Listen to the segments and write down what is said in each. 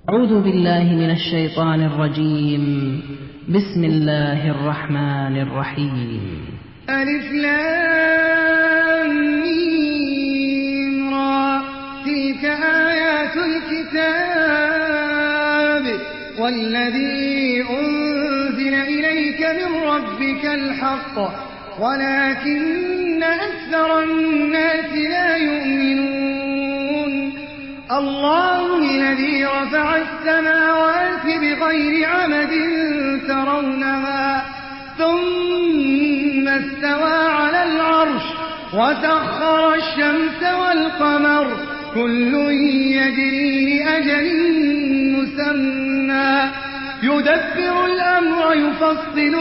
أعوذ بالله من الشيطان الرجيم. بسم الله الرحمن الرحيم. ألف لام ميم را، تلك آيات الكتاب والذي أنزل إليك من ربك الحق ولكن أكثر الناس لا يؤمنون. الله الذي رفع السماوات بغير عمد ترونها ثم استوى على العرش وسخر الشمس والقمر كل يجري لأجل مسمى يدبر الأمر يفصل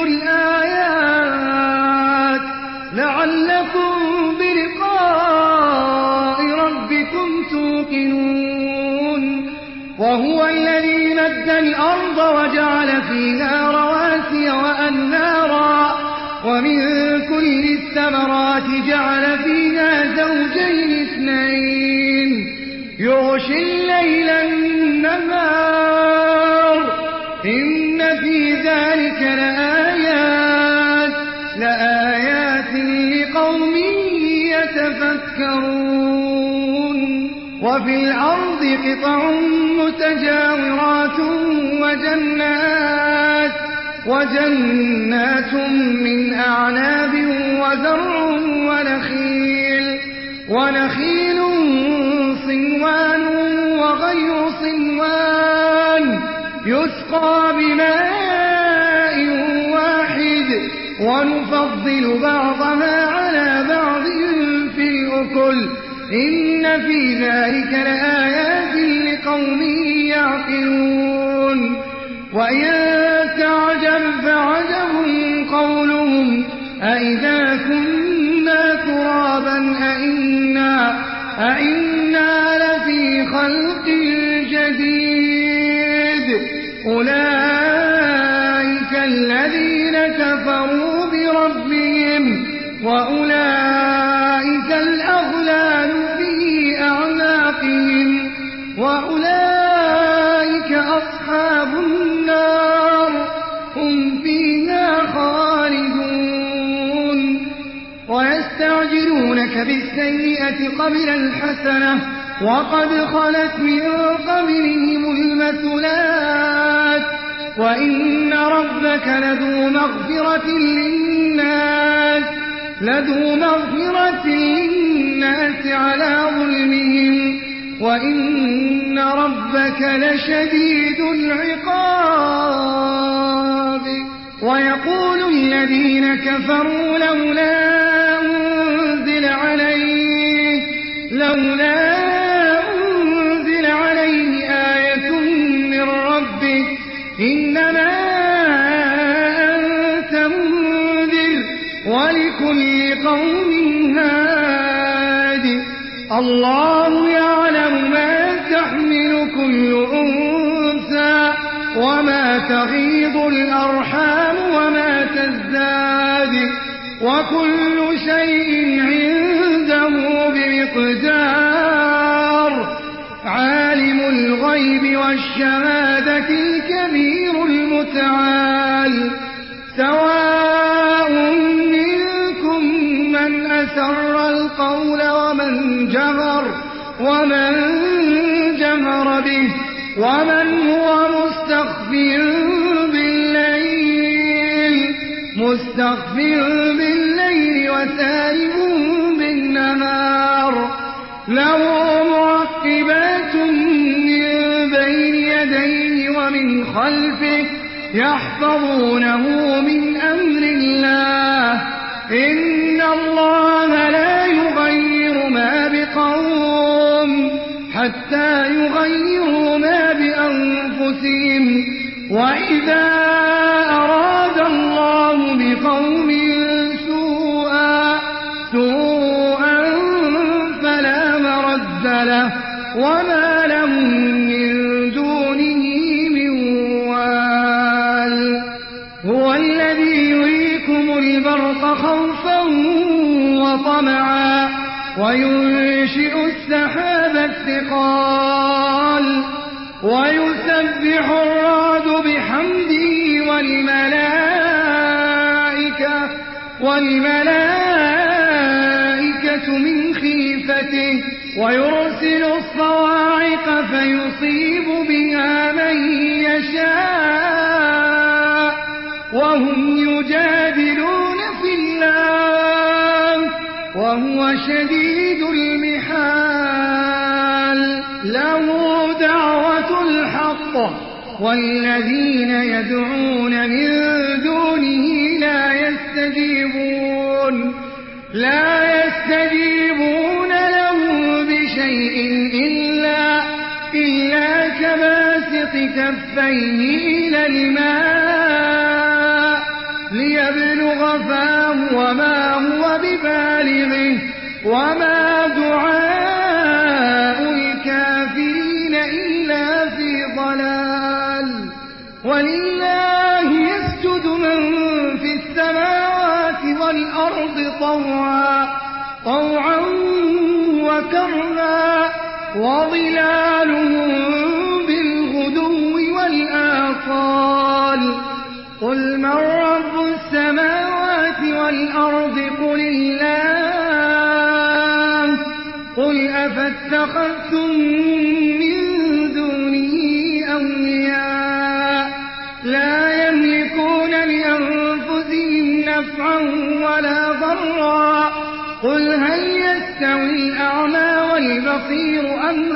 الآيات لعلكم بلقاء ربكم توقنون. وهو الذي مد الأرض وجعل فيها رواسي وأنهارا ومن كل الثمرات جعل فيها زوجين اثنين يغشي الليل النهار إن في ذلك لآيات لقوم يتفكرون. وفي الأرض قطع متجاورات وجنات من أعناب وزرع ونخيل صنوان وغير صنوان يسقى بماء واحد ونفضل بعضها على بعض في الأكل إن في ذلك لآيات لقوم يعقلون. وإن تعجب فعجب قولهم أئذا كنا ترابا أئنا لفي خلق جديد أولئك الذين كفروا بربهم وأولئك الأغلال في أعناقهم وأولئك أصحاب النار هم فيها خالدون. ويستعجلونك بالسيئة قبل الحسنة وقد خلت من قبلهم المثلات وإن ربك لذو مغفرة للناس على ظلمهم وإن ربك لشديد العقاب. ويقول الذين كفروا لولا أنزل عليه آية من ربه إنما أنت منذر ولكل قوم هاد الله يعلم ما تحمل كل أنثى وما تغيض الأرحام وما تزداد وكل شيء عنده بمقدار. عالم الغيب والشهادة الكبير المتعال سواء منكم من أسر القول ومن جهر به ومن هو مستخف بالليل وسارب بالنهار له معقبات من بين يديه ومن خلفه يحفظونه من أمر الله إن الله لا يغير ما بقوم حتى يغيروا ما بأنفسهم وإذا أراد الله بقوم سوءا فلا مرد له وما لهم من دونه من وال. هو الذي يريكم البرق خوفا وطمعا وينشئ السحاب الثقال ويسبح الرعد بحمده والملائكة من خيفته ويرسل الصواعق فيصيب بها من يشاء وهم يجادلون في الله وهو شديد المحال له دعوة الحق والذين يدعون من دونه لا يستجيبون له بشيء إلا كباسط كفيه إلى الماء ليبلغ فاه وما هو ببالغه وما دعاء الكافرين إلا في ضلال ولله يسجد من في السماوات والأرض طوعا وكرها وظلالهم بالغدو والآصال قل من رب السماوات والأرض قل الله قل أفاتخذتم من دونه أولياء لا يملكون لأنفسهم نفعا ولا ضرا قل هل يستوي الأعمى والبصير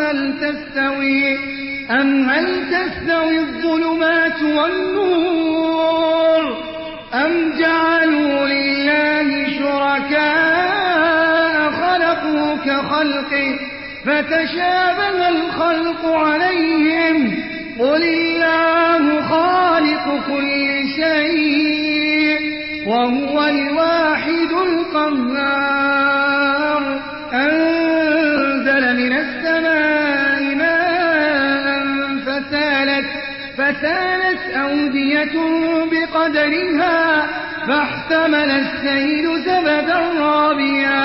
أم هل تستوي الظلمات والنور أم جعلوا لله شركاء خلقوا كخلقه فتشابه الخلق عليهم قل الله خالق كل شيء وهو الواحد القهار أنزل من السماء ماء فسالت أودية بقدرها فاحتمل السيل زبدا رابيا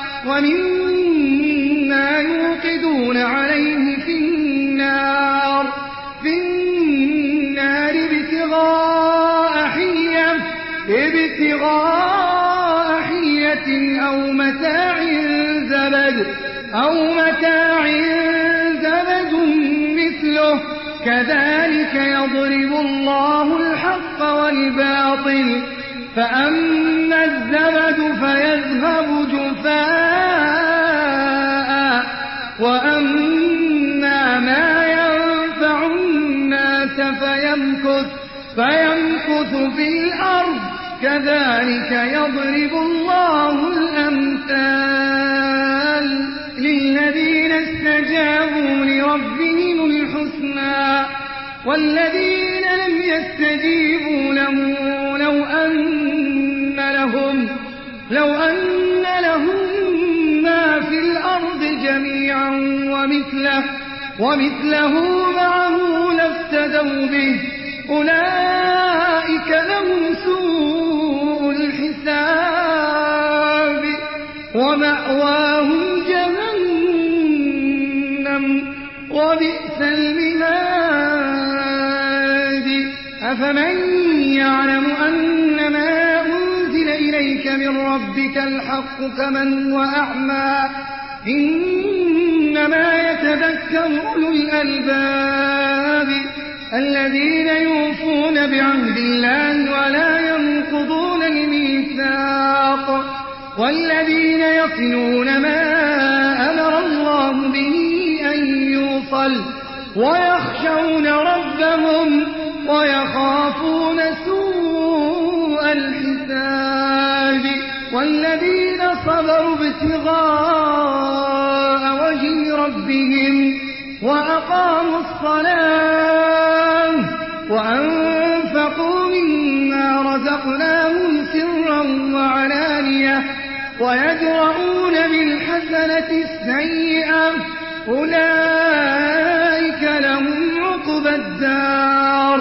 ومما يوقدون عليه في النار ابتغاء حلية أو متاع زبد مثله كذلك يضرب الله الحق والباطل فأما الزبد فيذهب جفاء وأما ما ينفع الناس فيمكث في الأرض كذلك يضرب الله الأمثال للذين استجابوا لربهم الحسنى والذين لم يستجيبوا له لو أن لهم ما في الأرض جميعا ومثله معه لافتدوا به أولئك لهم سوء الحساب ومأواهم جهنم وبئس المهاد أفمن يعلم أنما أنزل إليك من ربك الحق كمن هو أعمى إنما يتذكر أولو الألباب الذين يوفون بعهد الله ولا ينقضون الميثاق والذين يصلون ما أمر الله به أن يوصل ويخشون ربهم ويخافون سوء الحساب والذين صبروا ابتغاء وجه ربهم وأقاموا الصلاة وأنفقوا مما رزقناهم سرا وعلانية ويدرؤون بالحسنة السيئة أولئك لهم عقبى الدار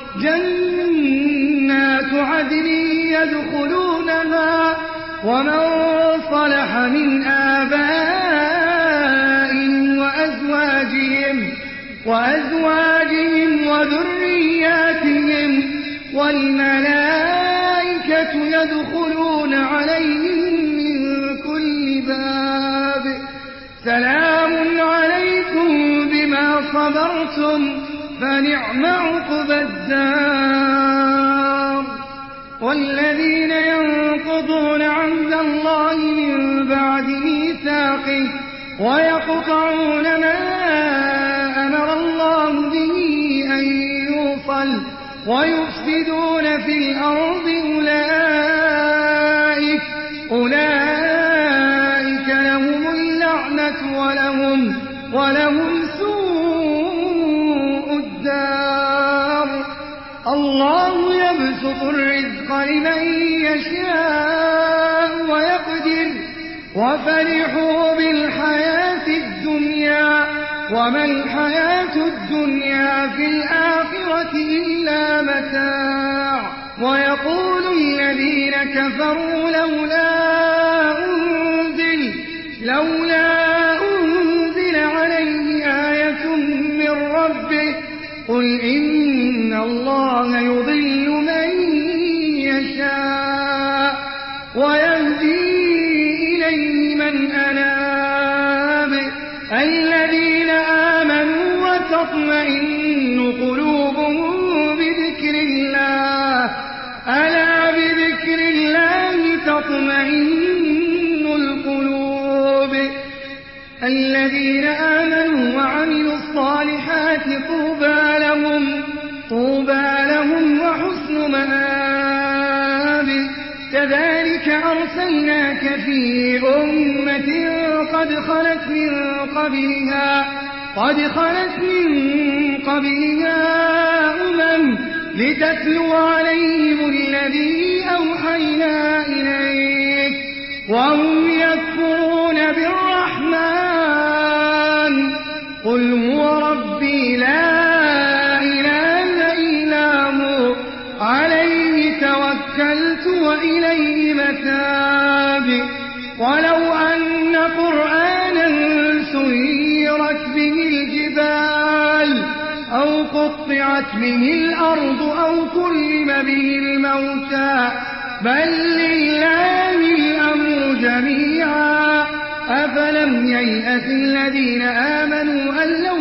جنات عدن يدخلونها ومن صلح من آبائهم وأزواجهم والملائكة يدخلون عليهم من كل باب سلام عليكم بما صبرتم فنعم عقبى الدار. والذين ينقضون عهد الله من بعد ميثاقه ويقطعون ما أمر الله به أن يوصل ويفسدون في الأرض أولئك لهم اللعنة ولهم سوء الدار. الله يبسط الرزق لمن يشاء ويقدر وفرحوا بالحياة الدنيا وما الحياة الدنيا في الآخرة إلا متاع. ويقول الذين كفروا لولا أنزل عليه آية من ربه قل إن الله يضل من يشاء ويهدي إليه من أناب. الذين آمنوا وتطمئن قلوبهم بذكر الله ألا بذكر الله تطمئن القلوب. الذين آمنوا وعملوا الصالحات طوبى لهم وحسن مآب. كذلك أرسلناك في أمة قد خلت من قبلها أمم لتتلو عليهم الذي أوحينا إليك وهم يكفرون بالرحمن قل هو ربي لا إله إلا هو عليه توكلت وإليه متاب. ولو أن قرآنا سيرت به الجبال أو قطعت به الأرض أو كلم به الموتى بل لله الأمر جميعا أفلم ييأس الذين آمنوا أن لو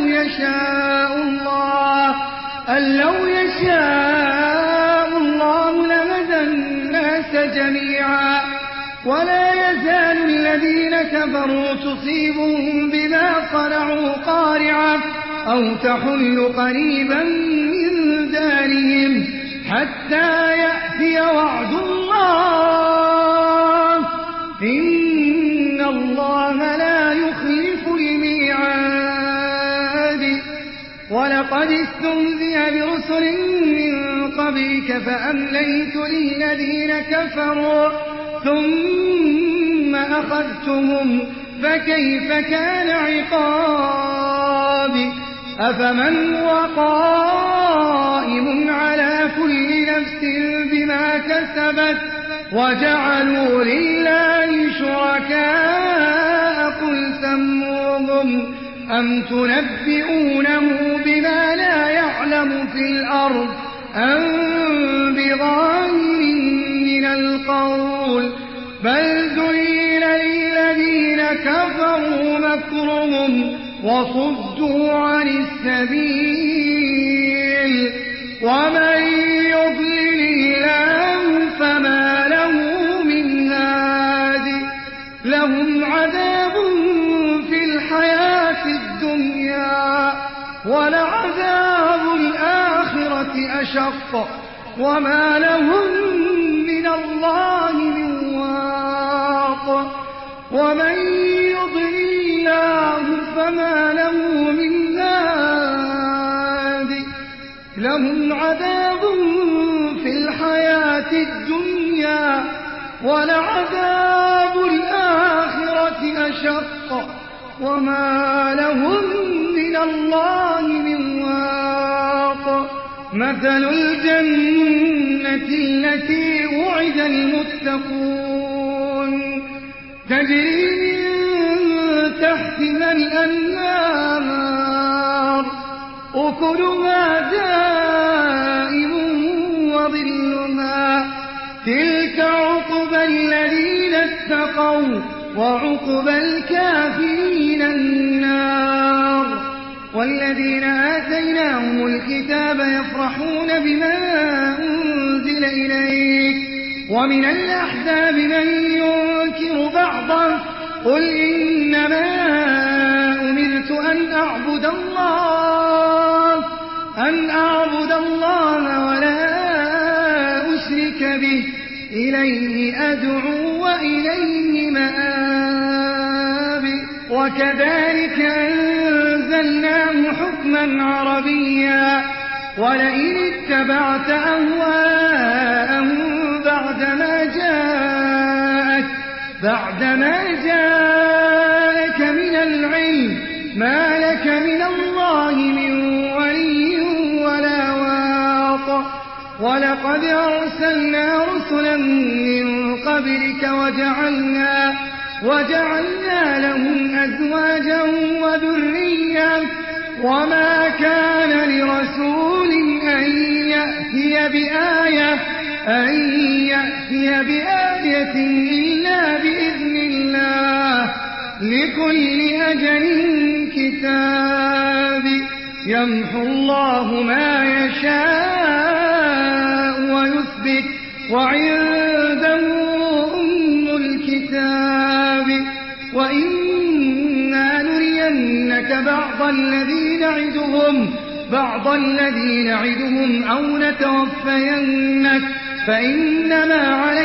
يشاء الله لهدى الناس جميعا. ولا يزال الذين كفروا تصيبهم بما صنعوا قارعة أو تحل قريبا من دارهم حتى يأتي وعد الله إن الله لا يخلف الميعاد. ولقد استهزئ برسل من قبلك فأمليت للذين كفروا ثم أخذتهم فكيف كان عقاب. أفمن هو قائم على كل نفس بما كسبت وجعلوا لله شركاء قل سموهم أم تنبئونه بما لا يعلم في الأرض أم بظاهر من القول بل زين للذين كفروا مكرهم وصدوا عن السبيل ومن يضلل الله فما له من هاد. لهم عذاب في الحياة الدنيا ولعذاب الآخرة أشق وما لهم من الله من واق. ومن يضلل الله فما له من هاد. لهم عذاب في الحياة الدنيا ولعذاب الآخرة أشق وما لهم من الله من واق. مثل الجنة التي وعد المتقون تجري من تحتها الأنهار أكلها دائم وظلها وعقبى الكافرين النار. والذين آتيناهم الكتاب يفرحون بما أنزل إليك ومن الأحزاب من ينكر بعضه قل إنما أمرت أن أعبد الله ولا أشرك به إليه أدعو وإليه مآب. وكذلك أنزلناه حكما عربيا ولئن اتبعت أهواءهم بعدما جاءك من العلم ما لك من الله من ولي ولا واق. ولقد أرسلنا رسلا من قبلك وجعلنا لهم أزواجا وذرية وما كان لرسول أن يأتي بآية إلا بإذن الله لكل أجل كتاب. يمحو الله ما يشاء ويثبت وعنده أم الكتاب. وإنا نرينك بعض الذي نعدهم أو نتوفينك فإنما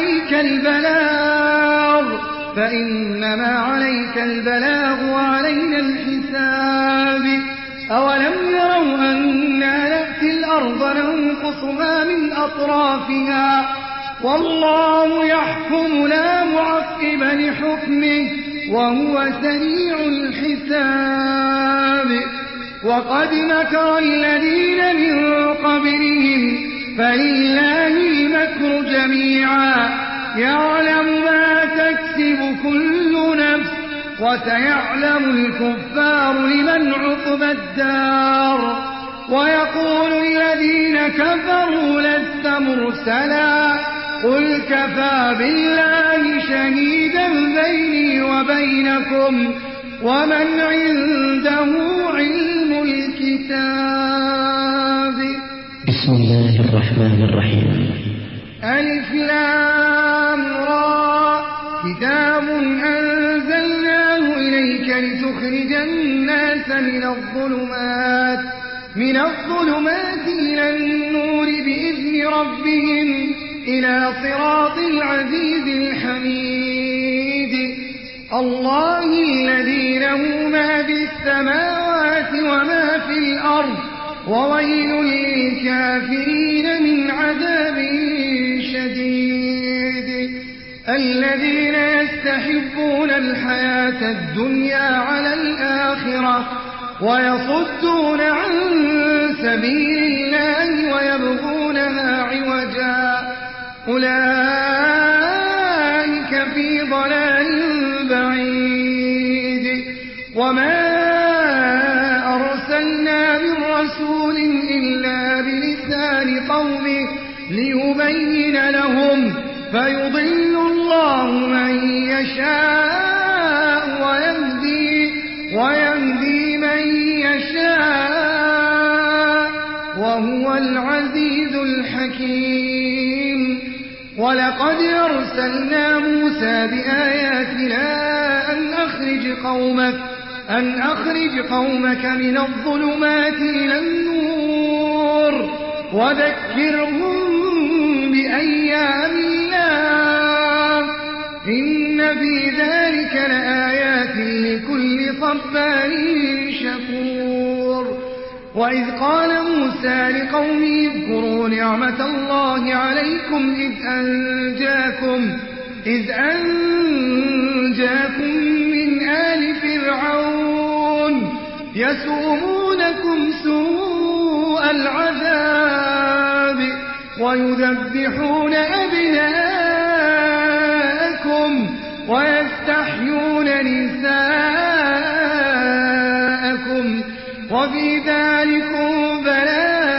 عليك البلاغ وعلينا الحساب. أولم يروا أنا نأتي الأرض ننقصها من أطرافها والله يحكم لا معقب لحكمه وهو سريع الحساب. وقد مكر الذين من قبلهم فلله المكر جميعا يعلم ما تكسب كل نفس وسيعلم الكفار لمن عقبى الدار. ويقول الذين كفروا لست مرسلا قل كفى بالله شهيدا بيني وبينكم ومن عنده علم الكتاب. بسم الله الرحمن الرحيم. ألف لام را كتاب أنزلناه إليك لتخرج الناس من الظلمات إلى النور بإذن ربهم إلى صراط العزيز الحميد. الله الذي له ما في السماوات وما في الأرض وويل للكافرين من عذاب شديد. الذين يستحبون الحياة الدنيا على الآخرة ويصدون عن سبيل الله ويبغونها عوجا أولئك في ضلال بعيد. وما أرسلنا من رسول إلا بلسان قومه ليبين لهم فيضل الله من يشاء ويهدي من يشاء وهو العزيز الحكيم. ولقد أرسلنا موسى بآياتنا أن أخرج قومك من الظلمات إلى النور وذكرهم بأيام الله إن في ذلك لآيات لكل صبار شكور. وإذ قال موسى لقومه اذكروا نعمة الله عليكم إذ أنجاكم من آل فرعون يسومونكم سوء العذاب ويذبحون أبناءكم ويستحيون نساءكم وفي ذلكم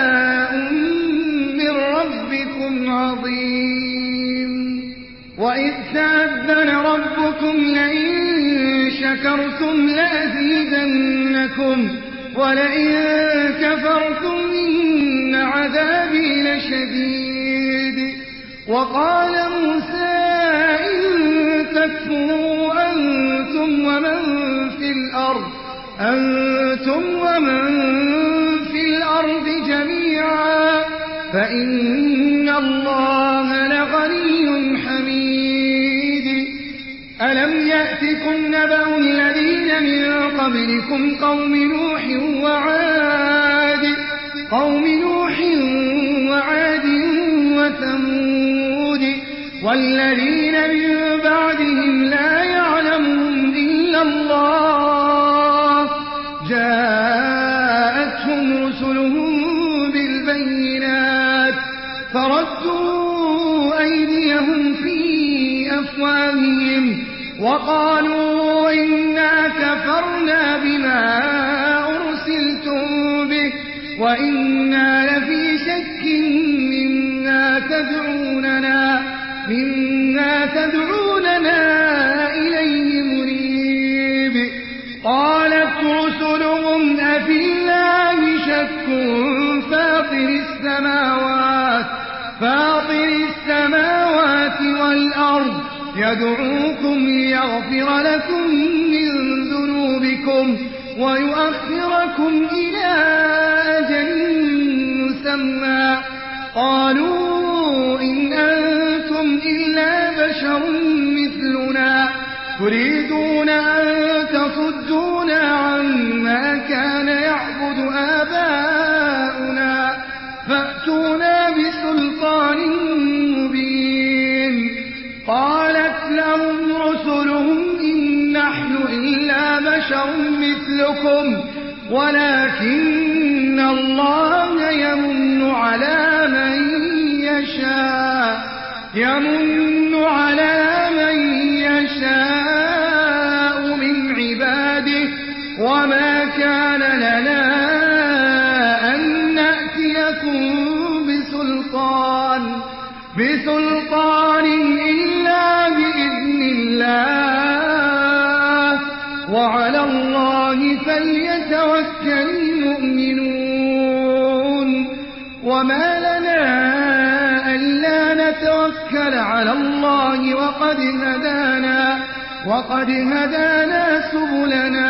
بلاء من ربكم عظيم. وإذ تأذن ربكم لئن شكرتم لأزيدنكم ولئن كفرتم إن عذابي لشديد وقال موسى إن تكفروا أنتم ومن في الأرض جميعا فإن الله لغني حميد ألم يأتكم نبأ الذين من قبلكم قوم نوح وعاد وثمود والذين من بعدهم لا يعلمهم إلا الله جاءتهم رسلهم بالبينات فردوا أيديهم في أفواههم وقالوا إنا كفرنا بما أرسلتم به وإنا لفي شك مما تدعوننا إليه مريب قالت رسلهم أفي الله شك فاطر السماوات والأرض يدعوكم ليغفر لكم من ذنوبكم ويؤخركم إلى أجل مسمى قالوا إن أنتم إلا بشر مثلنا تريدون أن تصدونا عما كان يعبد آباؤنا فأتونا بسلطان مبين قالت لهم رسلهم إن نحن إلا بشر مثلكم ولكن الله يمن على من يشاء من عباده وما كان لنا أن نأتيكم بسلطان إلا بإذن الله وعلى الله فليتوكل المؤمنون وما لنا ألا نتوكل على الله وقد هدانا سبلنا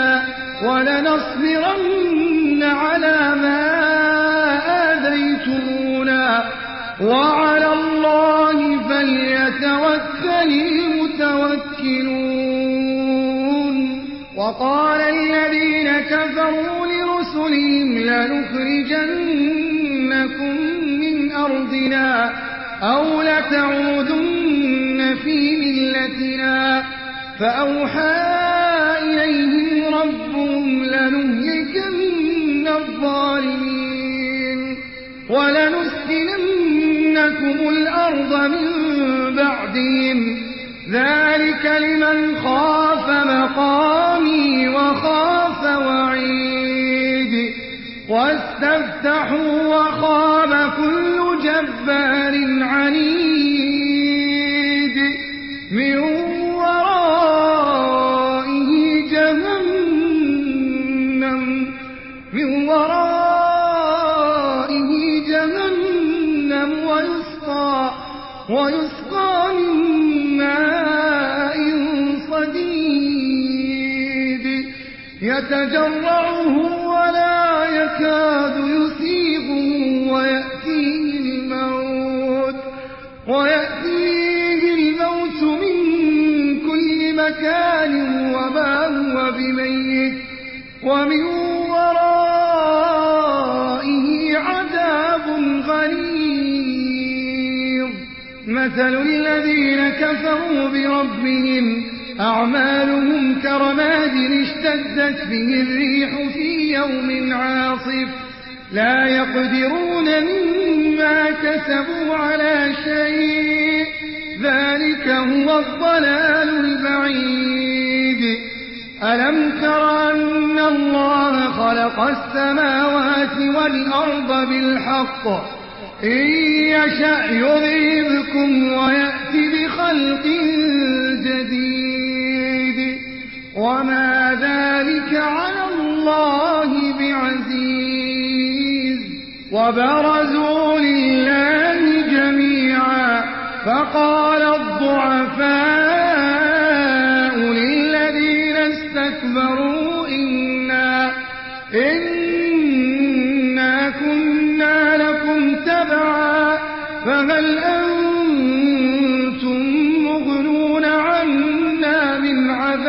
ولنصبرن على ما آذيتمونا وعلى الله فليتوكل المتوكلون وقال الذين كفروا لرسلهم لنخرجنكم من أرضنا أو لتعودن في ملتنا فأوحى إليهم ربهم لنهلكن الظالمين ولنسكننكم الأرض من بعدهم ذلك لمن خاف مقامي وخاف وعيد واستفتحوا وخاب كل جبار عنيد من ورائه جهنم ويسقى من ماء صديد يتجرعه ولا يكاد يسيغه ويأتيه الموت من كل مكان وما هو بميت ومن ورائه عذاب غليظ مثل الذين كفروا بربهم أعمالهم كرماد اشتدت به الريح في يوم عاصف لا يقدرون مما كسبوا على شيء ذلك هو الضلال البعيد ألم تر أن الله خلق السماوات والأرض بالحق إن يشأ يذهبكم ويأتي بخلق جديد وما ذلك على الله بعزيز وبرزوا لله جميعا فقال الضعفاء للذين استكبروا إنا كنا لكم تبعا فهل أنتم مغنون عنا من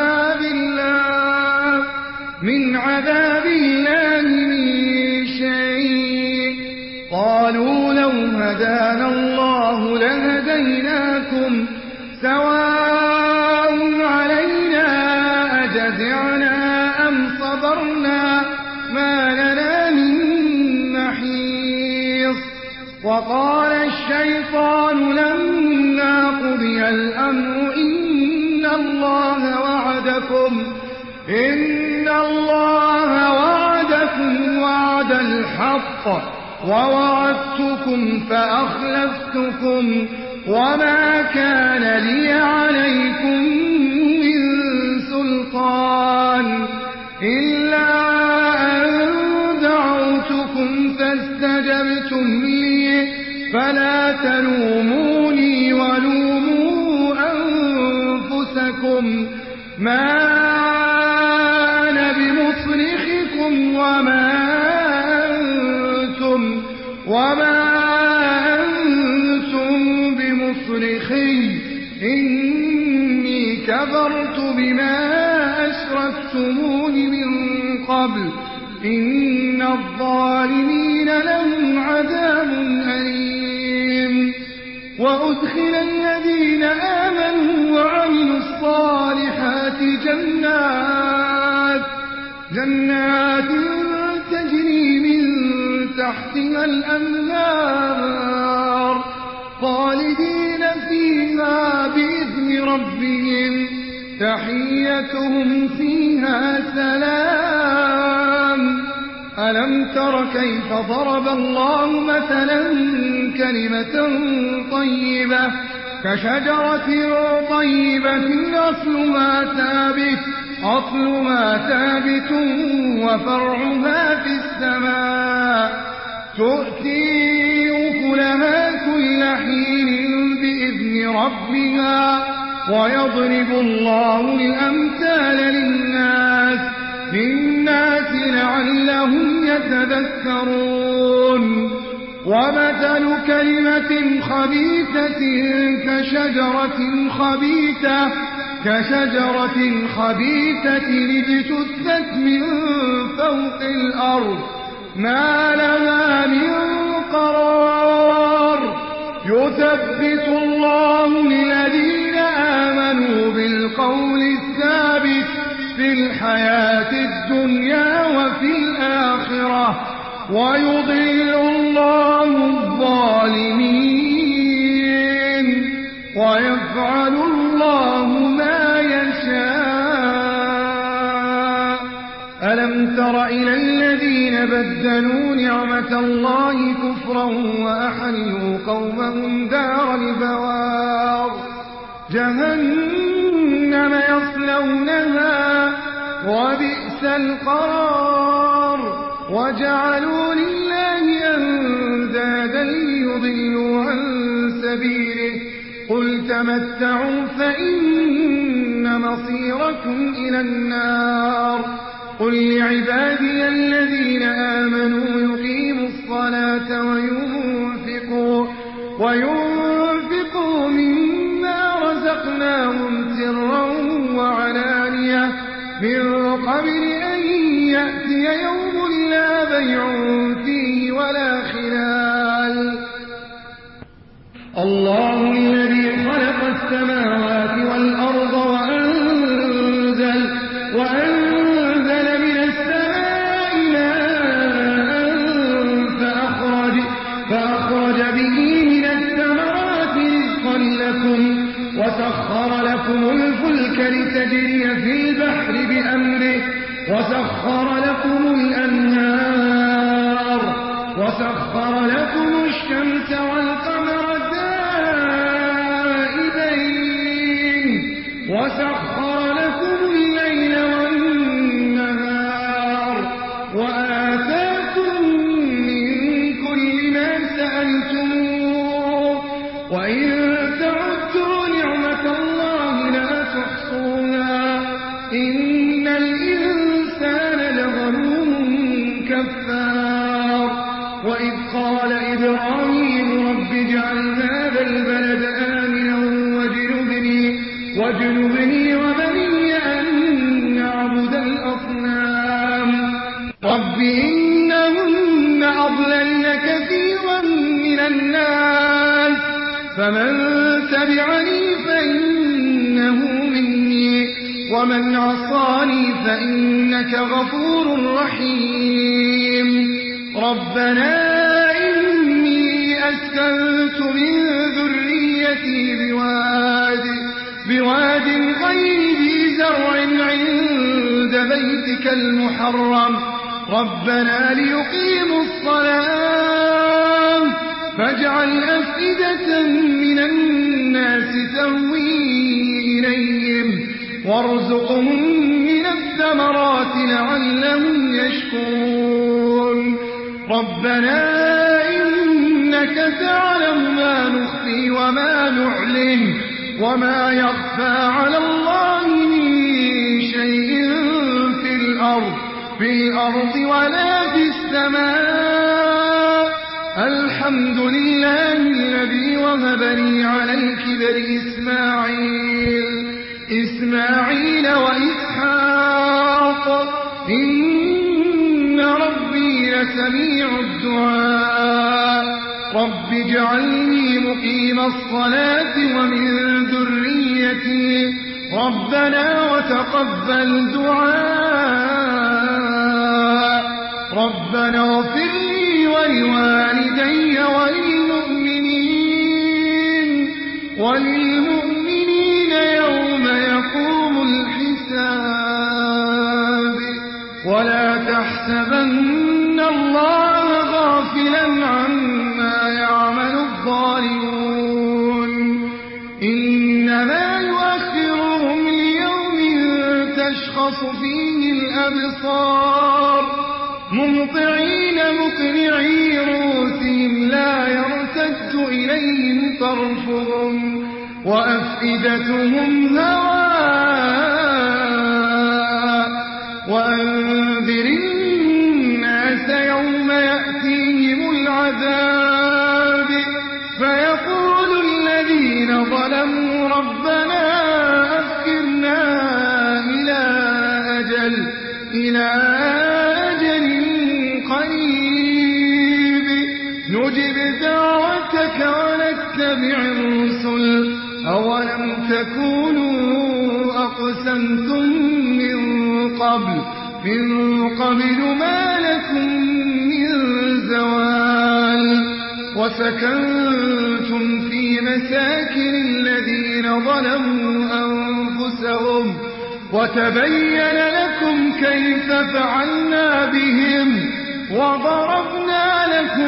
عذاب الله من شيء قالوا لو هدانا الله لهديناكم سواء علينا أجزعنا أم صبرنا ما لنا من محيص وقال الشيطان لما قضي الأمر إن الله وعدكم وعد الحق ووعدتكم فأخلفتكم وما كان لي عليكم من سلطان إلا أن دعوتكم فاستجبتم لي فلا تلوموني ولوموا أنفسكم ما أنا بمصرخكم وما أنتم بمصرخي إني كفرت بما أشركتمون من قبل إن الظالمين لهم عذاب أليم وأدخل الذين آمنوا وعملوا الصالحات جنات تجري من تحتها الأنهار خالدين فيها بإذن ربهم تحيتهم فيها سلام ألم تر كيف ضرب الله مثلا كلمة طيبة كشجرة طيبة أصلها ثابت وفرعها في السماء تؤتي أكلها كل حين بإذن ربها ويضرب الله الأمثال للناس لعلهم يتذكرون ومثل كلمة خبيثة كشجرة خبيثة اجتثت من فوق الأرض ما لها من قرار يثبت الله الذين آمنوا بالقول الثابت في الحياة الدنيا وفي الآخرة ويضل الله الظالمين ويفعل الله ما يشاء ألم تر إلى الذين بدلوا نعمة الله كفرا وأحلوا قومهم دار البوار جهنم يصلونها وبئس القرار وجعلوا لله أندادا ليضلوا عن سبيله قل تمتعوا فإن مصيركم إلى النار قل لعبادي الذين آمنوا يقيموا الصلاة وينفقوا مما رزقناهم سرا وعلانية من قبل أن يأتي يوم لا بيع فيه ولا خلال الله الذي خلق السماوات والأرض وأنزل من السماء ماء فأخرج به من الثمرات رزقا لكم وسخر لكم الفلك لتجري في البحر بأمره وسخر لكم الأنهار وسخر لكم الشمس والقمر دائبين وسخر لكم الليل والنهار وآتاكم من كل ما سألتموه وإن تعدوا نعمة الله لا تحصوها إن الإنسان لظلوم كفار وإذ قال إبراهيم رب اجعل هذا البلد آمنا واجنبني وبني أن نعبد الأصنام رب إنهن أضللن كثيرا من الناس فمن تبعني فإنه مني ومن عصاني فإنك غفور رحيم ربنا إني أسكنت من ذريتي بواد غير ذي زرع عند بيتك المحرم ربنا ليقيموا الصلاة فاجعل أفئدة من الناس تهوي إليهم وارزقهم من الثمرات لعلهم يشكرون ربنا إنك تعلم ما نخفي وما نعلن وما يخفى على الله من شيء في الأرض ولا في السماء الحمد لله الذي وهب لي على الكبر إسماعيل وإسحاق إن ربي لسميع الدعاء رب اجعلني مقيم الصلاة ومن ذريتي ربنا وتقبل دعاء ربنا اغفر لي ولوالدي وللمؤمنين يوم يقوم الحساب ولا تحسبن الله غافلا عما يعمل الظالمون إنما يؤخرهم ليوم تشخص فيه الأبصار مهطعين مقنعي رؤوسهم لا يرتد إليهم طرفهم وأفئدتهم هواء وأنذر الناس يوم يأتيهم العذاب فيقول الذين ظلموا ربنا أخرنا إلى أجل قريب نجب دعوتك ونتبع الرسل أولم تكونوا أقسمتم من قبل ما لكم من زوال وسكنتم في مساكن الذين ظلموا أنفسهم وتبين لكم كيف فعلنا بهم وضربنا لكم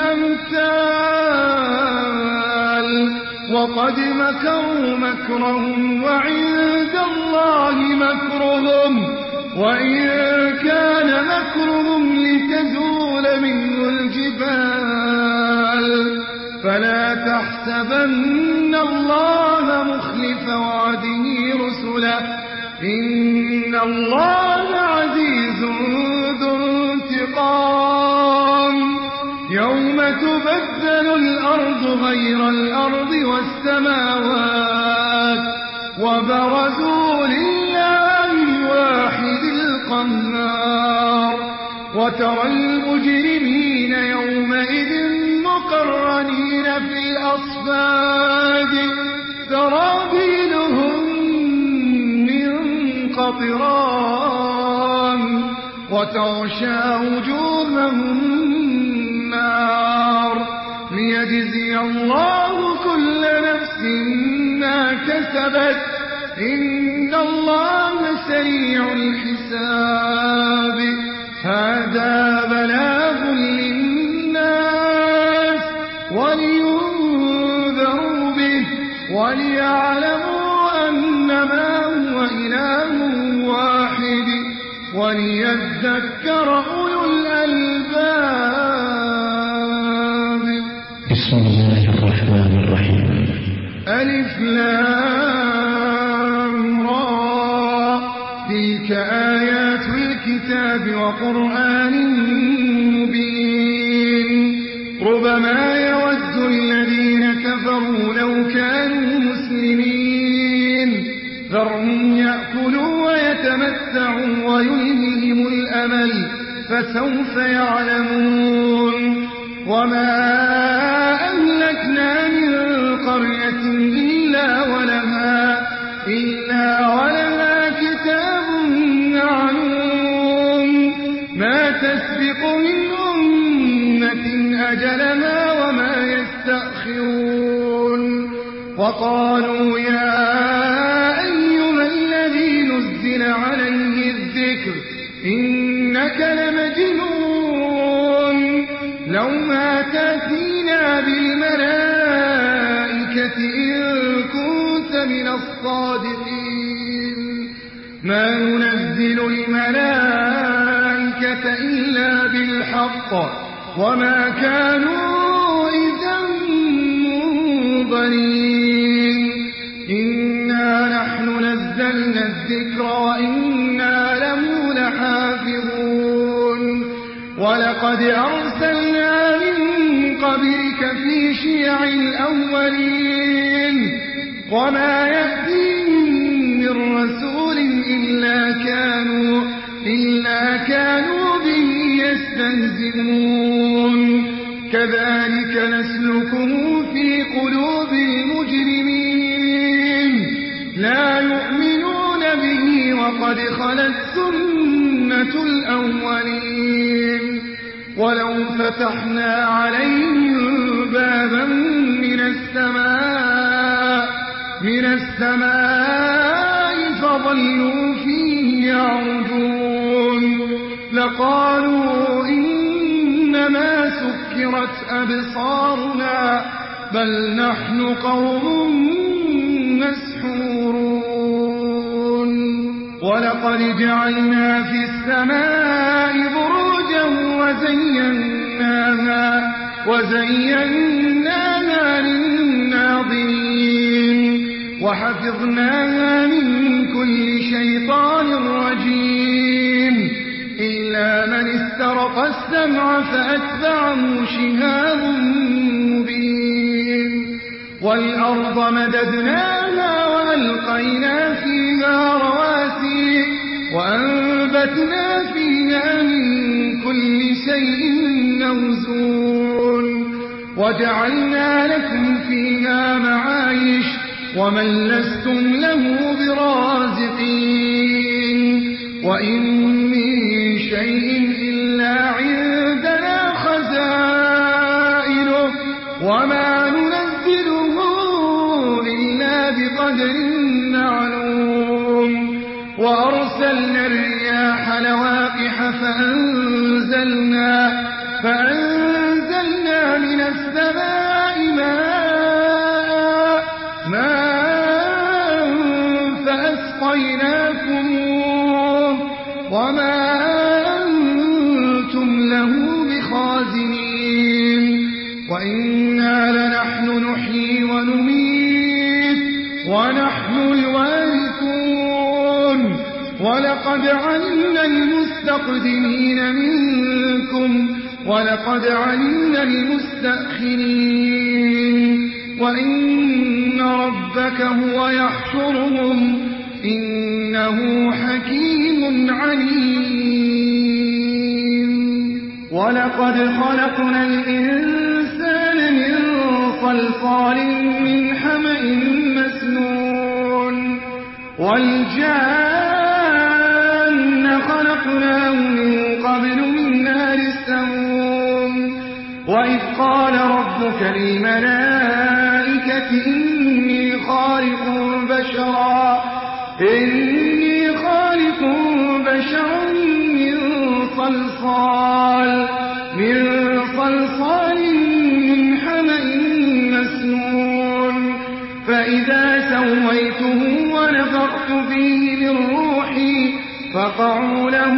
الأمثال وقد مكروا مكرهم وعند الله مكرهم وإن كان مكرهم لتزول منه الجبال فلا تحسبن الله مخلف وعده رسله إن الله عزيز ذو انتقام يوم تبدل الأرض غير الأرض والسماوات وبرزوا لله الواحد القهار وترى المجرمين يومئذ مقرنين في الأصفاد سرابيلهم من قطران وتغشى وجوههم النار ليجزي الله كل نفس ما كسبت إن الله سريع الحساب هذا بلاغ للناس ولينذروا به وليعلموا أنما هو إله واحد وليذكر أولو الألباب. بسم الله الرحمن الرحيم. ألف لام را تلك آيات الكتاب وقرآن مبين ربما يود الذين كفروا لو كانوا مسلمين ذرهم يأكلوا ويتمتعوا ويلههم الأمل فسوف يعلمون. وما أهلكنا من قرية إلا ولها كتاب معلوم ما تسبق من أمة أجلها وما يستأخرون. وقالوا يا أيها الذي نزل عليه الذكر إنك لمجنون لو ما تأتينا بالملائكة إن كنت من الصادقين. ما ننزل الملائكة إلا بالحق وما كانوا إذا منظرين. إنا نحن نزلنا الذكر وإنا له لحافظون. ولقد أرسلنا من قبلك في شيع الأولين وما يأتيهم من رسول إلا كانوا به يستهزئون. كذلك نسلكه في قلوب المجرمين لا يؤمنون به وقد خلت سنة الأولين. ولو فتحنا عليهم بابا من السماء فظلوا فيه يعرجون لقالوا إنما سكرت أبصارنا بل نحن قوم مسحورون. ولقد جعلنا في السماء بروجا وزيناها للناظرين وحفظناها من كل شيطان رجيم إلا من استرق السمع فأتبعه شهاب مبين. والأرض مددناها وألقينا فيها رواسي وأنبتنا فيها من كل شيء موزون وجعلنا لكم فيها معايش ومن لستم له برازقين. وإن من شيء إلا عندنا خزائنه وما ننزله إلا بقدر معلوم. وأرسلنا الرياح لواقح فأنزلنا من السماء ماء فأسقيناكموه وما أنتم له بخازنين. وإنا لنحن نحيي ونميت ونحن الوارثون. ولقد علمنا المستقدمين منكم ولقد علمنا المستأخرين. وإن ربك هو يحشرهم إنه حكيم عليم. ولقد خلقنا الإنسان من صلصال من حمأ مسنون والجان خلقناه من قبل من نار السموم. وإذ قال ربك للملائكة إني خالق بشرا من صلصال من حمأ سويته ونفخت فيه من روحي فقعوا له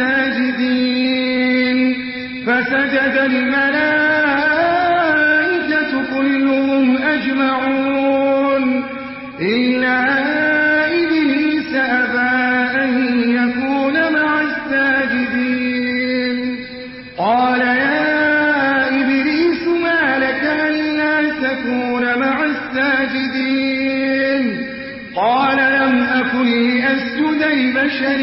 ساجدين فسجد الملائكة كلهم أجمعون إلا إبليس أبى أن يكون مع الساجدين قال يا إبليس ما لك ألا تكون مع الساجدين قال لم أكن لأسجد لبشر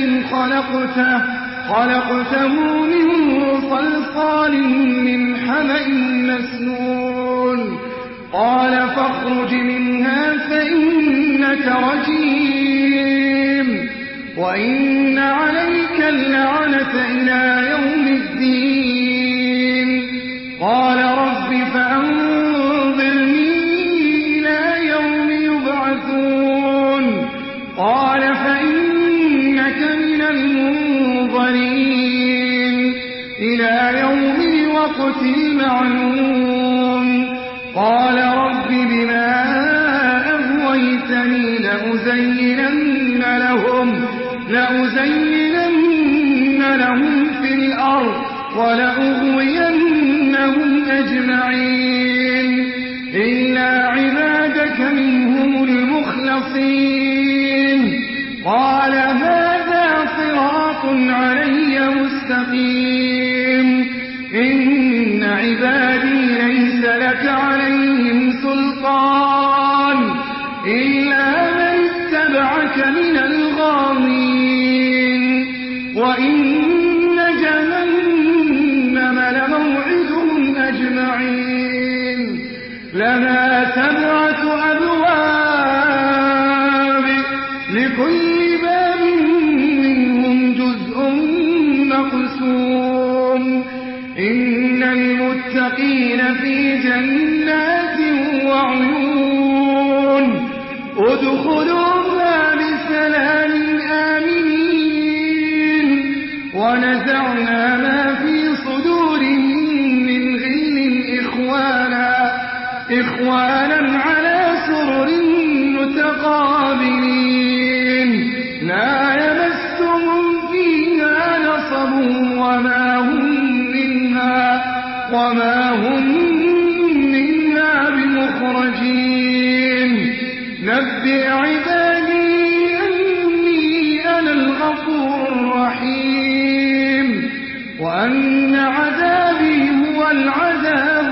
خلقته من صلصال من حمأ مسنون قال فاخرج منها فإنك رجيم وإن عليك اللعنة إلى يوم الدين قال رب فأنظرني إلى يوم يبعثون قال فإنك من المنظرين إلى يوم الوقت المعلوم قال رب بما أغويتني لأزينن لهم في الأرض ولأغوينهم أجمعين إلا عبادك منهم المخلصين قال هذا صراط علي مستقيم إن عبادي ليس لك عليهم سلطان إلا من اتبعك من الغاوين وإن جهنم لموعدهم أجمعين لها 7 أبواب لكل باب منهم جزء مقسوم إن المتقين في جنات وعيون ادخلوها بسلام آمنين ونزعنا ما في صدورهم من غل إخوانا على سرر متقابلين لا يمسهم فيها نصب وما هم منها بمخرجين نبئ عبادي أني أنا الغفور الرحيم وأن عذابي هو العذاب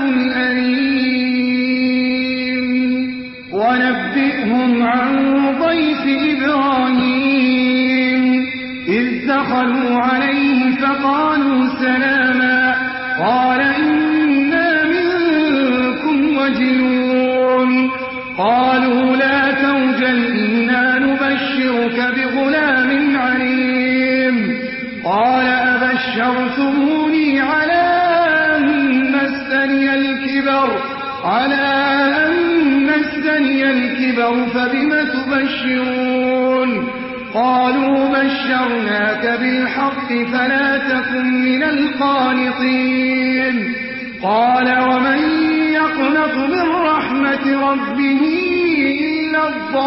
الأليم ونبئهم عن ضيف إبراهيم إذ دخلوا عليه فقالوا سلاما قال إنا منكم وجلون قالوا لا توجل إنا نبشرك بغلام عليم قال أبشرتموني على أن مسني الكبر فبم تبشرون قالوا بشرناك بالحق فلا تكن من القانطين قال ومن يقنط من رحمة ربه إلا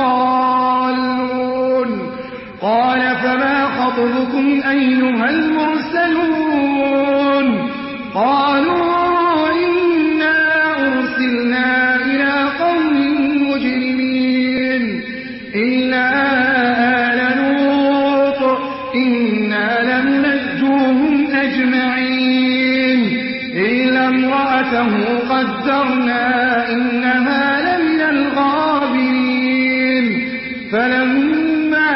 الضالون قال فما خطبكم أيها المرسلون قالوا إنا أرسلنا إلى قوم مجرمين إلا آل لوط إنا لننجوهم أجمعين إلا امرأته قدرنا إنها لمن الغابرين فلما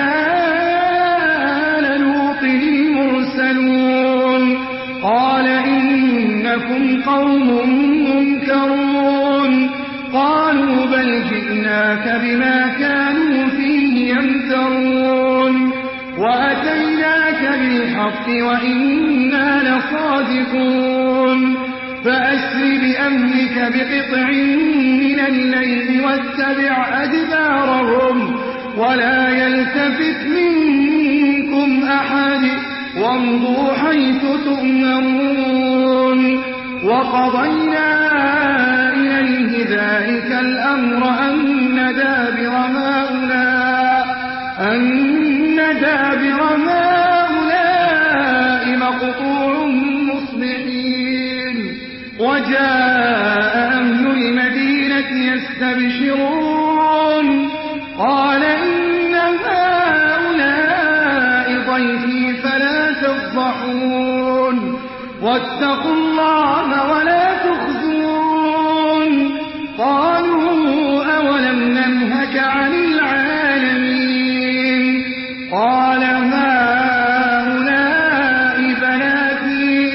جاء لوط المرسلون قال إنكم قوم منكرون قالوا بل جئناك بما كانوا فيه يمترون وأتيناك بالحق وإنا لصادقون فأسر بأمرك بقطع من الليل واتبع أدبارهم ولا يلتفت منكم أحد وامضوا حيث تؤمرون وقضينا إليه ذلك الأمر أن دابر واتقوا الله ولا تخزون قالوا أولم ننهك عن العالمين قال هؤلاء بناتي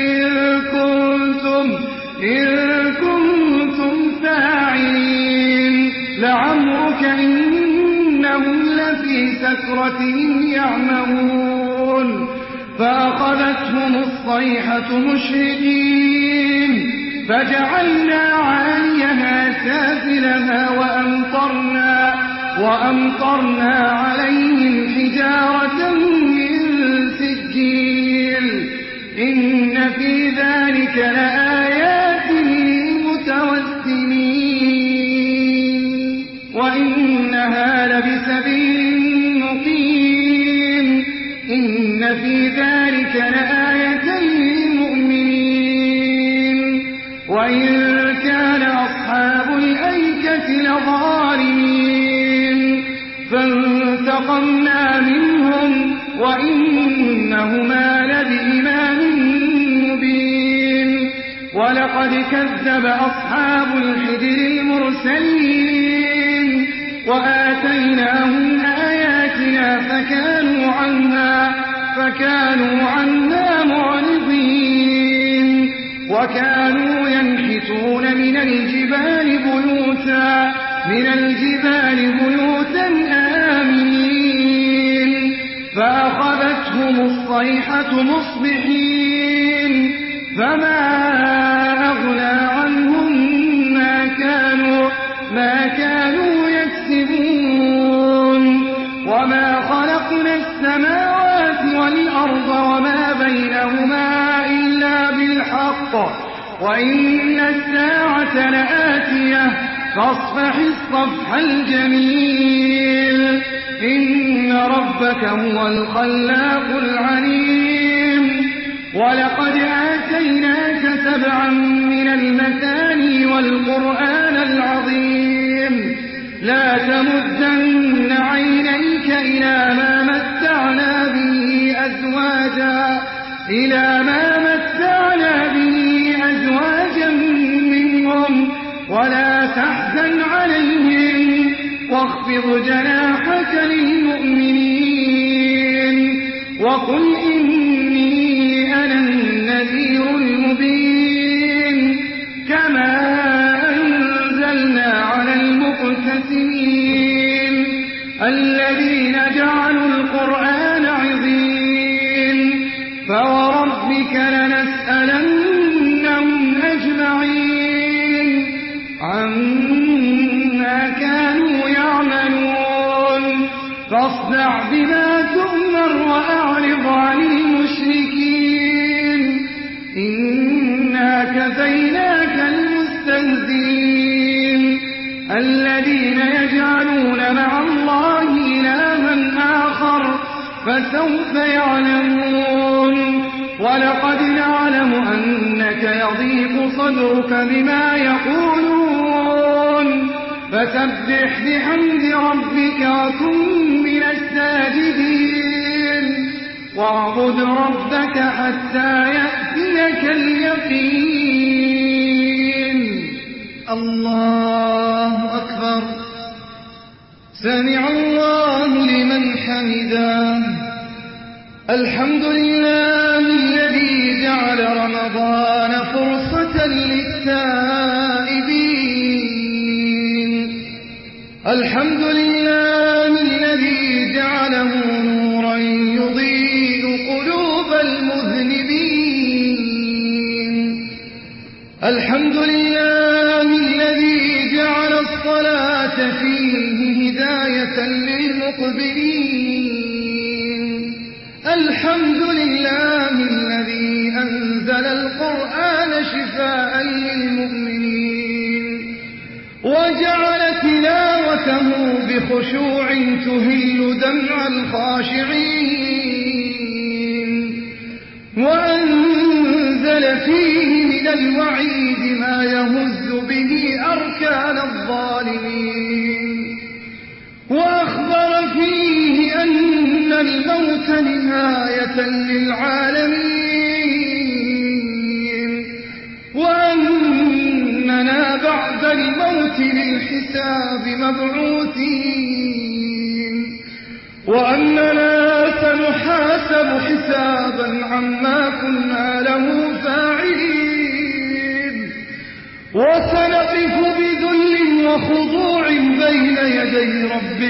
إن كنتم فاعلين لعمرك إنهم لفي سكرتهم يعمهون فأخذتهم الصيحة مشرقين فجعلنا عاليها سافلها وأمطرنا عليهم حجارة من سجيل إن في ذلك لآيات للمتوسمين وإنها لبسبيل مقيم إن في ذلك لآية للمؤمنين وإن كان أصحاب الأيكة لظالمين فانتقمنا منهم وإنهما لبإمام مبين ولقد كذب أصحاب الحجر المرسلين وآتيناهم آياتنا فكانوا عنها معرضين وكانوا ينحتون من الجبال بيوتا آمنين فأخذتهم الصيحة مصبحين فما أغنى عنهم ما كانوا يكسبون وما خلقنا السماوات والأرض وما بينهما إلا بالحق وإن الساعة لآتية فاصفح الصفح الجميل إن ربك هو الخلاق العليم ولقد آتيناك 7 من المثاني والقرآن العظيم لا تمدن عينيك إلى ما متعنا به أزواجا منهم ولا تحزن عليهم واخفض جناحك للمؤمنين وقل إني أنا النذير المبين كما أنزلنا على المقتسمين الذين جعلوا القرآن عظيم فوربك لنسألنهم أجمعين عما كانوا يعملون فاصدع بما تؤمر وأعرض عن المشركين إنا كفيناك المستهزئين الذين يجعلون مع الله إلها آخر فسوف يعلمون ولقد نعلم أنك يضيق صدرك بما يقولون فسبح بحمد ربك وكن من الساجدين واعبد ربك حتى يأتيك اليقين الله أكبر سمع الله لمن حمده الحمد لله الذي جعل رمضان فرصة للتائبين الحمد لله الذي جعله نورا يضيء قلوب المذنبين الحمد لله الذي جعل الصلاة فيه هداية للمقبلين الحمد لله الذي أنزل القرآن شفاء للمؤمنين وجعل تلاوته بخشوع تهل دمع الخاشعين وأنزل فيه من الوعيد ما يهز به أركان الظالمين وأخبر فيه أن الموت نهاية للعالمين الموت للحساب مبعوثين وأننا سنحاسب حسابا عما كنا له فاعلين وسنقف بذل وخضوع بين يدي رب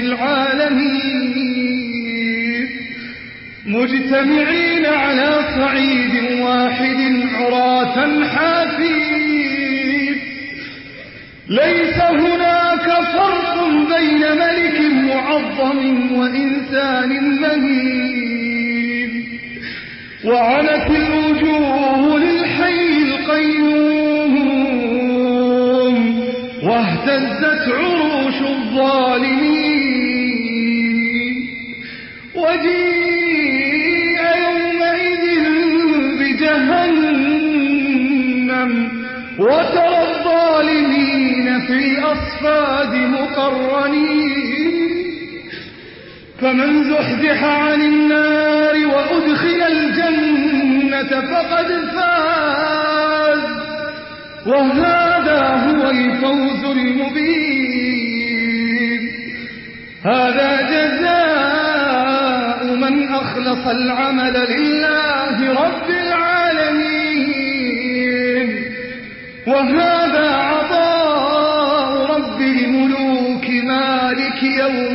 العالمين مجتمعين على صعيد واحد عراة حافين ليس هناك فرق بين ملك معظم وإنسان مهين وعنت الوجوه للحي القيوم واهتزت عروش الظالمين وجيء يومئذ بجهنم وترى الظالمين في الأصفاد مقرنين فمن زحزح عن النار وأدخل الجنة فقد فاز وهذا هو الفوز المبين هذا جزاء من أخلص العمل لله رب العالمين وهذا عطاء رب الملوك مالك يوم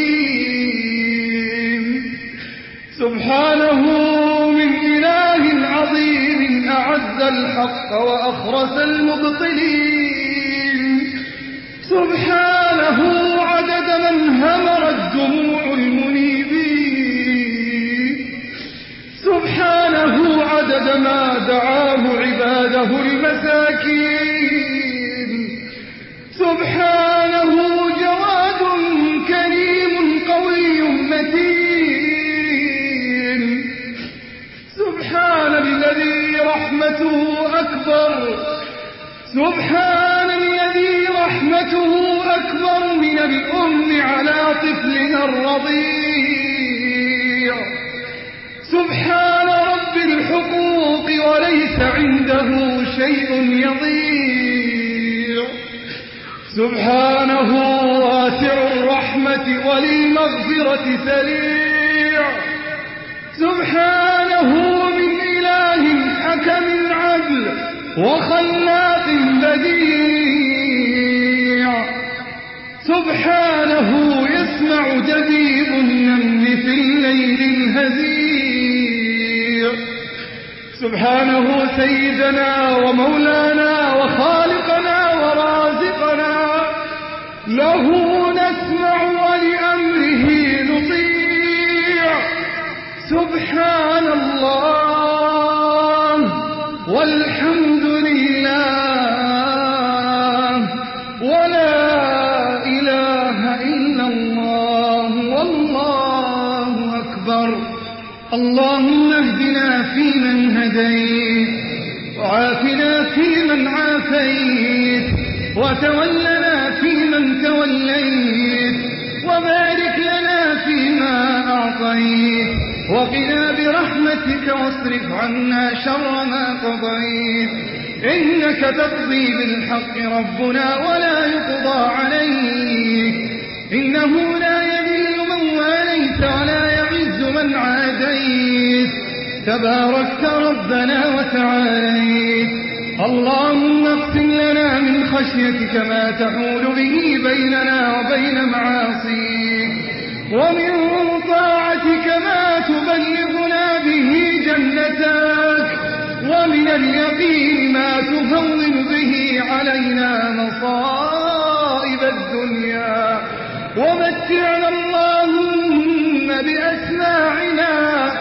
الدين سبحانه من إله عظيم أعز الحق وأخرس المبطلين سبحانه عدد من همرت دموع المنيبين سبحانه عدد ما دعاه عباده المساكين سبحانه جواد كريم قوي متين سبحان الذي رحمته أكبر سبحان الذي رحمته أكبر من الأم على طفلها الرضيع سبحان رب الحقوق وليس عنده شيء يضيع سبحانه واسع الرحمة وللمغفرة سريع سبحانه من إله حكم عدل وخلاق بديع سبحانه يسمع دبيب النمل في الليل الهزيع سبحانه سيدنا ومولانا وخالقنا ورازقنا له نسمع ولأمره نطيع سبحان الله والحمد لله ولا إله إلا الله والله أكبر اللهم اهدنا فيمن هديت وعافنا فيمن عافيت وتولنا فيمن توليت وبارك لنا فيما أعطيت وقنا برحمتك واصرف عنا شر ما قضيت إنك تقضي بالحق ربنا ولا يقضى عليك إنه لا يذل من واليت ولا يعز من عاديت تباركت ربنا وتعاليت اللهم اقسم لنا من خشيتك ما تحول به بيننا وبين معاصيك ومن طاعتك ما تبلغنا به جنتك ومن اليقين ما تهون به علينا مصائب الدنيا ومتعنا اللهم بأسماعنا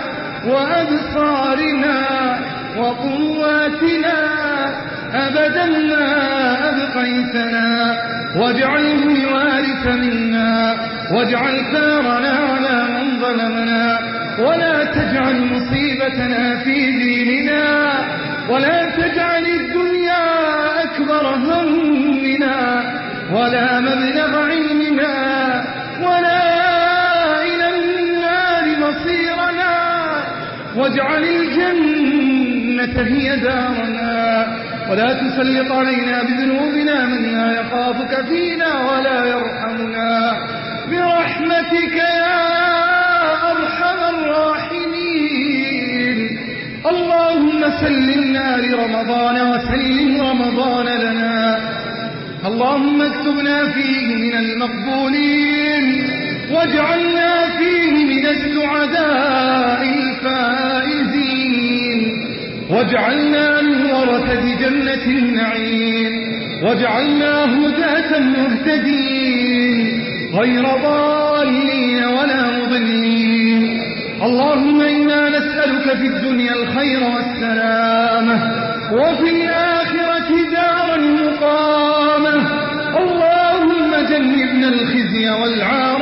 وأبصارنا وقواتنا أبدا ما أبقيتنا واجعله الوارث منا واجعل ثارنا على من ظلمنا ولا تجعل مصيبتنا في ديننا ولا تجعل الدنيا أكبر همنا ولا مبلغ علمنا ولا إلى النار مصيرنا واجعل الجنة هي دارنا ولا تسلط علينا بذنوبنا من لا يخافك فينا ولا يرحمنا برحمتك يا أرحم الراحمين. اللهم سلمنا لرمضان وسلم رمضان لنا. اللهم اكتبنا فيه من المقبولين واجعلنا فيه من السعداء الفائزين، واجعلنا من ورثة جنة النعيم، واجعلنا هداة مهتدين غير ضالين ولا مضلين. اللهم إنا نسألك في الدنيا الخير والسلامة وفي الآخرة دار المقامة. اللهم جنبنا الخزي والعار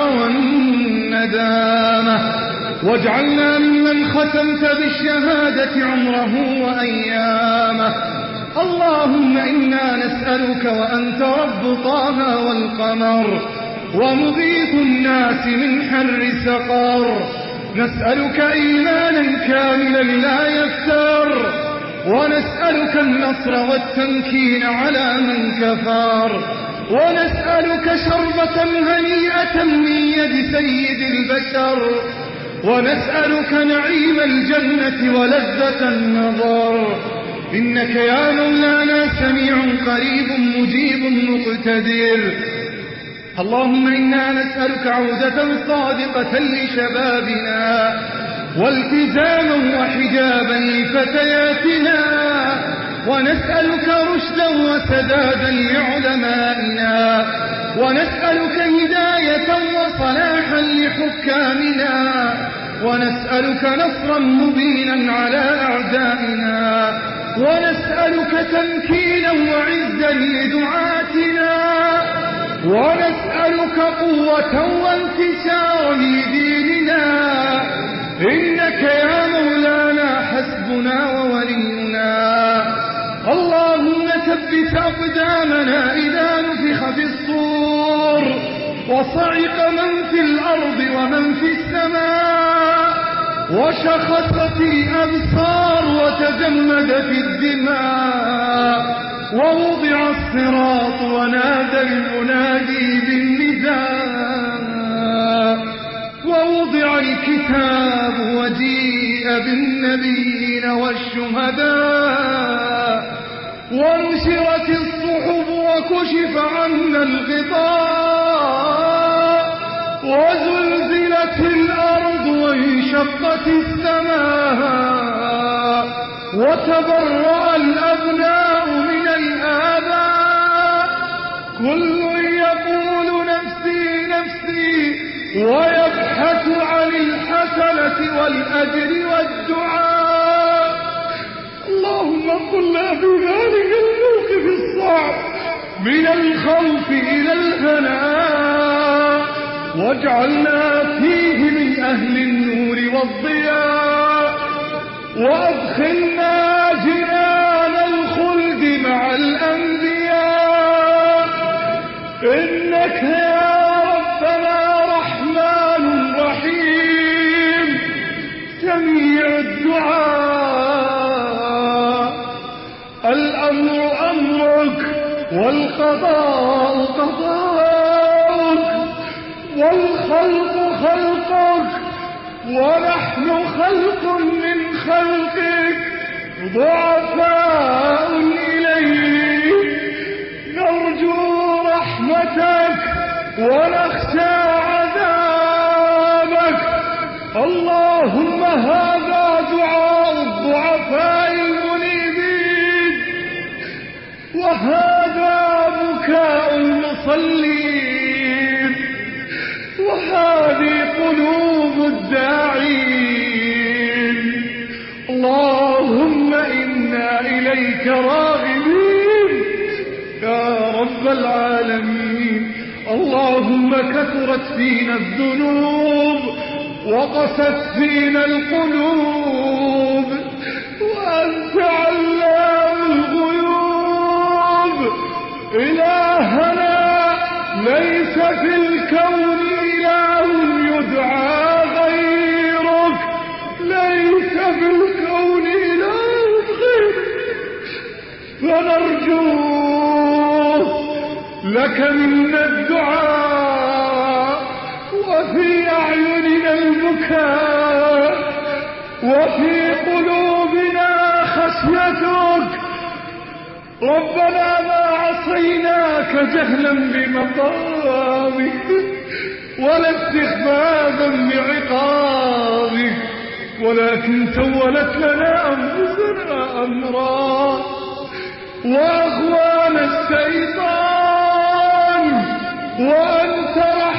والندامة، واجعلنا ممن ختمت بالشهادة عمره وأيامه. اللهم إنا نسألك وأنت رب طه والقمر ومغيث الناس من حر سقر، نسألك إيمانا كاملا لا يفتر، ونسألك النصر والتمكين على من كفر، ونسألك شربة هنيئة من يد سيد البشر، ونسألك نعيم الجنة ولذة النظر. إنك يا مولانا سميع قريب مجيب مقتدر. اللهم إنا نسألك عودة صادقة لشبابنا والتزاما وحجابا لفتياتنا، ونسألك رشدا وسدادا لعلمائنا، ونسألك هداية وصلاحا لحكامنا، ونسألك نصرا مبينا على أعدائنا، ونسألك تمكينا وعزا لدعاتنا، ونسألك قوة وانتشارا لديننا. إنك يا مولانا حسبنا وولينا. اللهم ثبت أقدامنا إذا نفخ في الصور وصعق من في الأرض ومن في السماء وشخصت الأبصار وتجمدت الدماء ووضع الصراط ونادى المنادي بالنداء ووضع الكتاب وجيء بالنبيين والشهداء ونشرت الصحف وكشف عنا الغطاء وزلزلت الأرض وانشقت السماء وتبرأ الأبناء من الآباء، كل يقول نفسي نفسي ويبحث عن الحسنة والأجر والدعاء. اللهم قلنا في ذلك الموقف الصعب من الخوف إلى الهناء، واجعلنا فيه من أهل النور والضياء، وأدخلنا جنان الخلد مع الأنبياء. إنك يا ربنا رحمن رحيم سميع الدعاء. الأمر أمرك والقضاء قضاءك والخلق خلقك ونحن خلق من خلقك ضعفاء إليك، نرجو رحمتك ونخشى عذابك. اللهم هذا دعاء الضعفاء المنيبين، وهذا بكاء المصلين، وهذه قلوب الداعين. اللهم إنا إليك راغبين يا رب العالمين. اللهم كثرت فينا الذنوب وقست فينا القلوب، وأنت علام الغيوب. إلهنا ليس في الكون إله يدعى غيرك، ليس في الكون إله غيرك، ونرجوه لك منا الدعاء، وفي أعيننا البكاء، وفي قلوبنا خشيتك. ربنا ما عصيناك جهلا بمقامك ولا استخفافا بعقابك، ولكن سولت لنا أنفسنا أمرا وأغوانا الشيطان، وأنت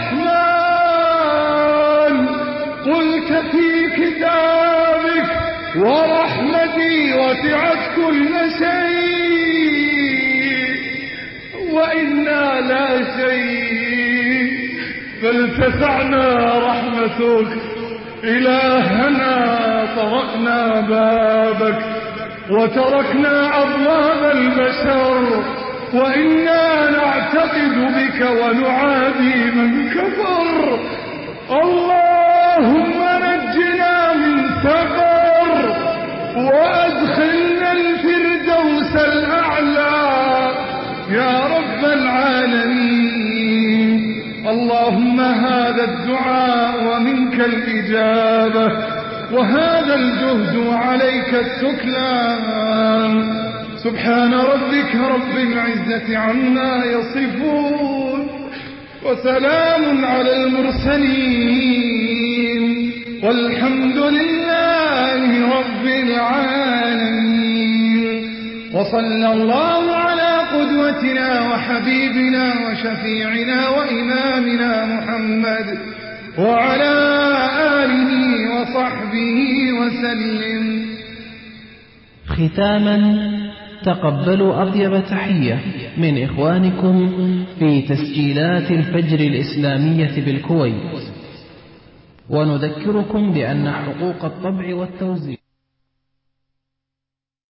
رحمن قلت في كتابك ورحمتي وسعت كل شيء وإنا لا شيء، فلتسعنا رحمتك. إلهنا طرقنا بابك وتركنا أبواب البشر، وإنا نعتقد بك ونعادي من كفر. اللهم نجنا من سفر وأدخلنا الفردوس الأعلى يا رب العالمين. اللهم هذا الدعاء ومنك الإجابة، وهذا الجهد وعليك السكلان. سبحان ربك رب العزة عما يصفون، وسلام على المرسلين، والحمد لله رب العالمين. وصلى الله على قدوتنا وحبيبنا وشفيعنا وإمامنا محمد وعلى آله وصحبه وسلم. ختاما، تقبلوا أطيب تحية من إخوانكم في تسجيلات الفجر الإسلامية بالكويت، ونذكركم بأن حقوق الطبع والتوزيع